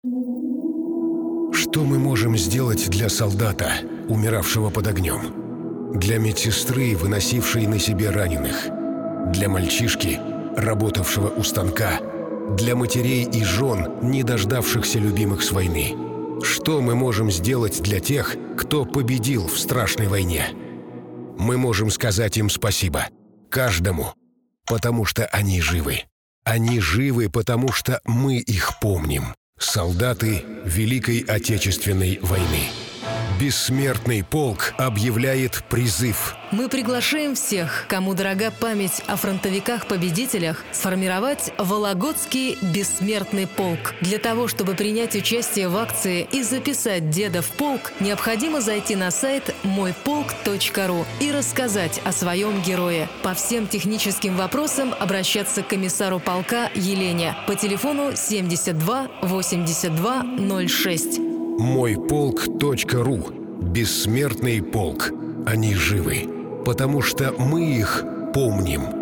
Что мы можем сделать для солдата, умиравшего под огнем? Для медсестры, выносившей на себе раненых? Для мальчишки, работавшего у станка? Для матерей и жен, не дождавшихся любимых с войны? Что мы можем сделать для тех, кто победил в страшной войне? Мы можем сказать им спасибо. Каждому. Потому что они живы. Они живы, потому что мы их помним. Солдаты Великой Отечественной войны. Бессмертный полк объявляет призыв. Мы приглашаем всех, кому дорога память о фронтовиках-победителях, сформировать Вологодский бессмертный полк. Для того, чтобы принять участие в акции и записать деда в полк, необходимо зайти на сайт мойполк.ру и рассказать о своем герое. По всем техническим вопросам обращаться к комиссару полка Елене по телефону 72 82 06. Мойполк.ру. Бессмертный полк. Они живы, потому что мы их помним.